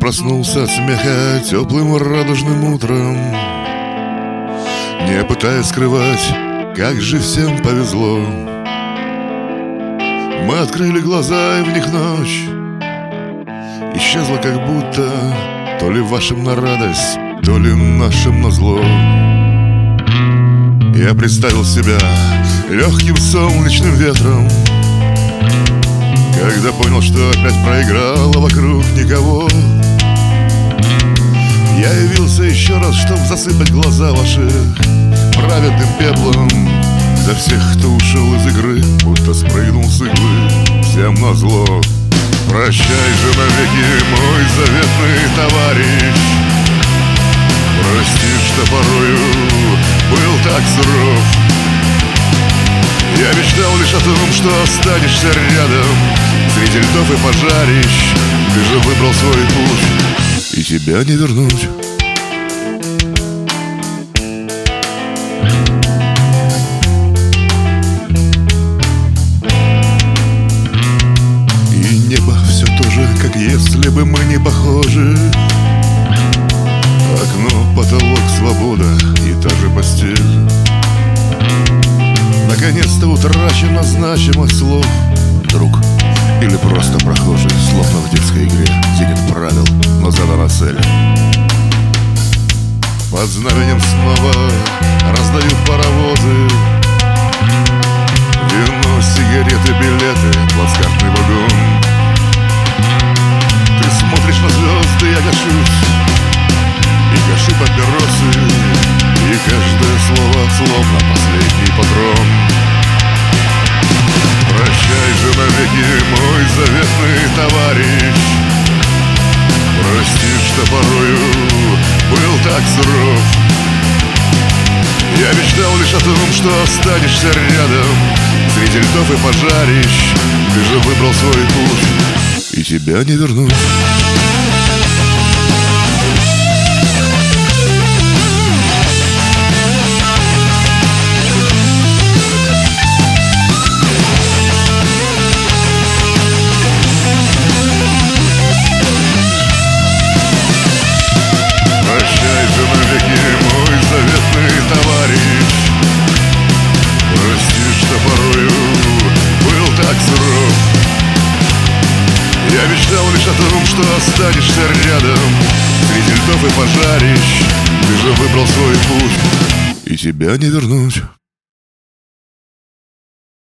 проснулся от смеха теплым радужным утром, не пытаясь скрывать, как же всем повезло. Мы открыли глаза, и в них ночь исчезла, как будто то ли вашим на радость, то ли нашим на зло. Я представил себя легким солнечным ветром, когда понял, что опять проиграл, а вокруг никого. Я явился еще раз, чтоб засыпать глаза ваши праведным пеплом за всех, кто ушел из игры, будто спрыгнул с иглы всем назло. Прощай же навеки, мой заветный товарищ, прости, что порою был так суров. Я мечтал лишь о том, что останешься рядом среди льдов и пожарищ. Ты же выбрал свой путь, и тебя не вернуть. И небо все то же, как если бы мы не похожи. Окно, потолок, свобода и та же постель. Наконец-то утрачена значимость слов. Друг или просто прохожий, словно в детской игре, где нет правил, но задана цель. Под знаменем снова раздают паровозы, вино, сигареты, билеты, плацкартный вагон. Ты смотришь на звезды, я гашусь и гашу папиросы, и каждое слово словно последний патрон. Прощай же навеки, мой заветный товарищ, прости, что порою был так суров. Я мечтал лишь о том, что останешься рядом среди льдов и пожарищ. Ты же выбрал свой путь, и тебя не вернуть. Я мечтал лишь о том, что останешься рядом среди льдов и пожарищ. Ты же выбрал свой путь, и тебя не вернуть.